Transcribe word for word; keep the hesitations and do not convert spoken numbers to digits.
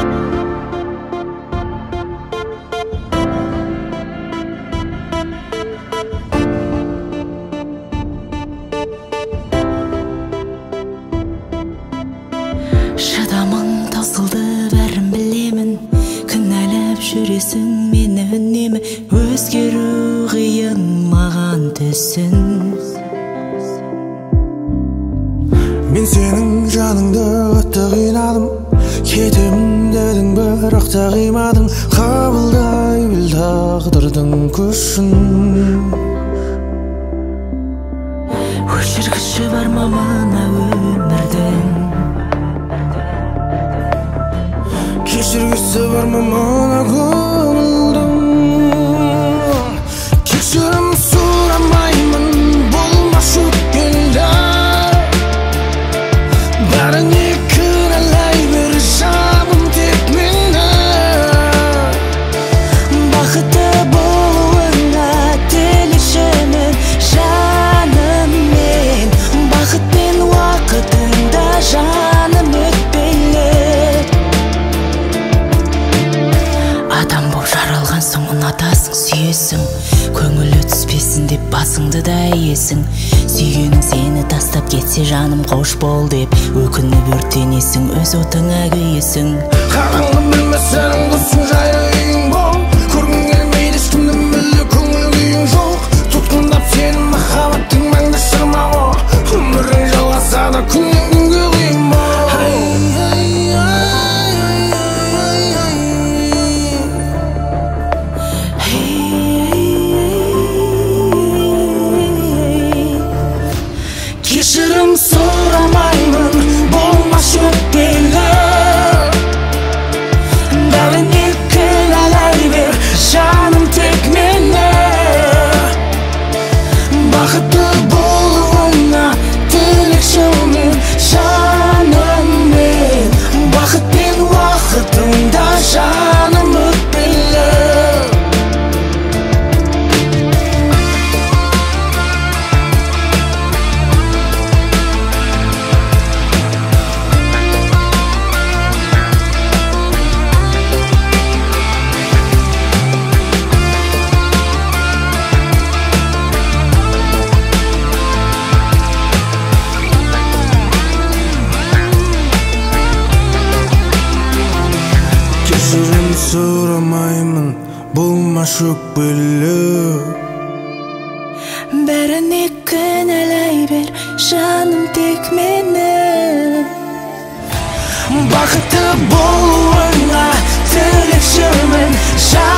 Шыдамың таусылды, бәрін білемін. Кінәлап жүресің мені үнемі. Өзгеру қиын маған түсін. Мен сенің жаныңды қатты қинадым, кетемін дедің бірақ та қимадың. Қабылдай біл тағдырдың күшін. Өшіргіші бар ма мына өмірдің? Кешіргісі бар ма мына көңілдің? Кешірім сұрамаймын, болмас өткенді. Бәріне кінәлай бер, жаным тек мені. Бақытты болуыңа тілешімін, жаным мен. Бақыт пен уақытыңда жаным өтпелі. Адам боп жаралған соң ұнатасың, сүйесің. Көңілі түспесін деп басыңды да иесің. Сүйгенің сені тастап кетсе жаным қош бол деп өкініп өртенесің, өз отыңа күйесің. Қараңғы білмес сенің досың жайлы үйің бол. Көргің келмейді ешкімді мүлде көңіл күйің жоқ. Тұтқындап сенің махаббаттың мәңгі шырмауы. Өмірің жалғаса да күннен күнге қиын бол. Кешірім сұрамаймын, болмас өтпелі. Бәріне кінәлай бер, жаным тек мені. Бақытты болуыңа тілекшімін, жаным мен. Бақыт пен уақытыңда жаным өтпелі. Кешірім сұрамаймын, болмас өкпелі. Бәріне кінәлай бер, жаным тек мені. Бақытты болуыңа тілекшімін, жаным